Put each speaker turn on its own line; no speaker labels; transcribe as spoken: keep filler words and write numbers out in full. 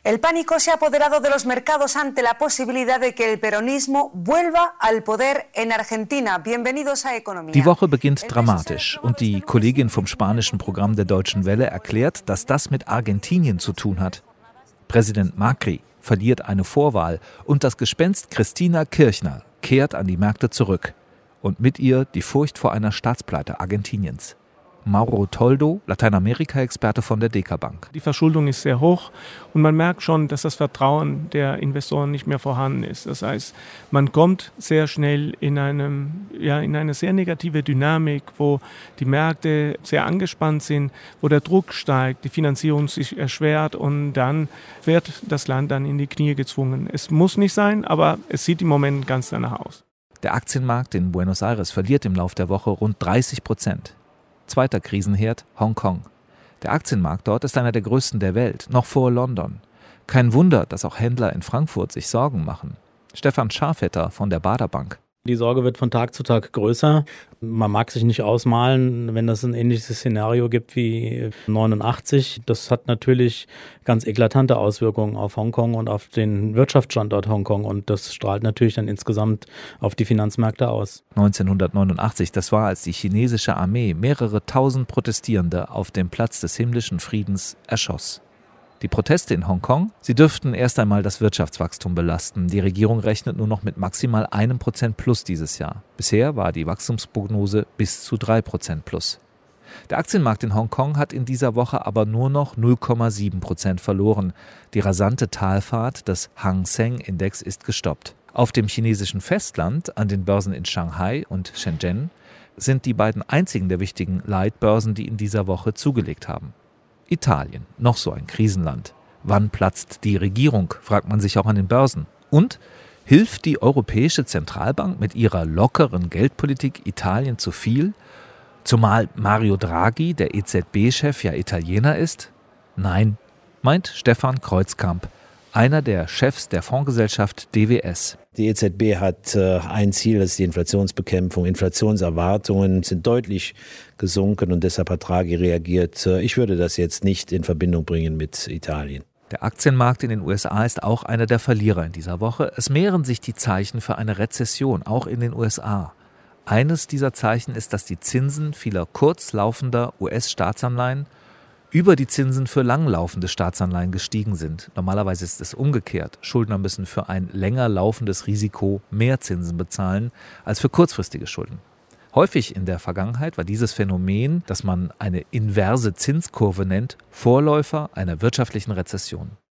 El pánico se ha apoderado de los mercados ante la posibilidad de que el peronismo vuelva al poder en Argentina. Bienvenidos a Economía.
Die Woche beginnt dramatisch und die Kollegin vom spanischen Programm der Deutschen Welle erklärt, dass das mit Argentinien zu tun hat. Präsident Macri verliert eine Vorwahl und das Gespenst Cristina Kirchner kehrt an die Märkte zurück. Und mit ihr die Furcht vor einer Staatspleite Argentiniens. Mauro Toldo, Lateinamerika-Experte von der Deka Bank.
Die Verschuldung ist sehr hoch und man merkt schon, dass das Vertrauen der Investoren nicht mehr vorhanden ist. Das heißt, man kommt sehr schnell in, einem, ja, in eine sehr negative Dynamik, wo die Märkte sehr angespannt sind, wo der Druck steigt, die Finanzierung sich erschwert und dann wird das Land dann in die Knie gezwungen. Es muss nicht sein, aber es sieht im Moment ganz danach aus.
Der Aktienmarkt in Buenos Aires verliert im Lauf der Woche rund dreißig Prozent. Zweiter Krisenherd, Hongkong. Der Aktienmarkt dort ist einer der größten der Welt, noch vor London. Kein Wunder, dass auch Händler in Frankfurt sich Sorgen machen. Stefan Scharfetter von der Baader Bank.
Die Sorge wird von Tag zu Tag größer. Man mag sich nicht ausmalen, wenn es ein ähnliches Szenario gibt wie neunundachtzig. Das hat natürlich ganz eklatante Auswirkungen auf Hongkong und auf den Wirtschaftsstandort Hongkong. Und das strahlt natürlich dann insgesamt auf die Finanzmärkte aus.
neunzehnhundertneunundachtzig, das war, als die chinesische Armee mehrere tausend Protestierende auf dem Platz des himmlischen Friedens erschoss. Die Proteste in Hongkong, sie dürften erst einmal das Wirtschaftswachstum belasten. Die Regierung rechnet nur noch mit maximal einem Prozent plus dieses Jahr. Bisher war die Wachstumsprognose bis zu drei Prozent plus. Der Aktienmarkt in Hongkong hat in dieser Woche aber nur noch null Komma sieben Prozent verloren. Die rasante Talfahrt des Hang Seng Index ist gestoppt. Auf dem chinesischen Festland, an den Börsen in Shanghai und Shenzhen, sind die beiden einzigen der wichtigen Leitbörsen, die in dieser Woche zugelegt haben. Italien, noch so ein Krisenland. Wann platzt die Regierung, fragt man sich auch an den Börsen. Und hilft die Europäische Zentralbank mit ihrer lockeren Geldpolitik Italien zu viel? Zumal Mario Draghi, der E Z B-Chef, ja Italiener ist? Nein, meint Stefan Kreuzkamp, einer der Chefs der Fondsgesellschaft D W S.
Die E Z B hat äh, ein Ziel, das ist die Inflationsbekämpfung. Inflationserwartungen sind deutlich gesunken und deshalb hat Draghi reagiert. Ich würde das jetzt nicht in Verbindung bringen mit Italien.
Der Aktienmarkt in den U S A ist auch einer der Verlierer in dieser Woche. Es mehren sich die Zeichen für eine Rezession, auch in den U S A. Eines dieser Zeichen ist, dass die Zinsen vieler kurzlaufender U S-Staatsanleihen über die Zinsen für langlaufende Staatsanleihen gestiegen sind. Normalerweise ist es umgekehrt. Schuldner müssen für ein länger laufendes Risiko mehr Zinsen bezahlen als für kurzfristige Schulden. Häufig in der Vergangenheit war dieses Phänomen, das man eine inverse Zinskurve nennt, Vorläufer einer wirtschaftlichen Rezession.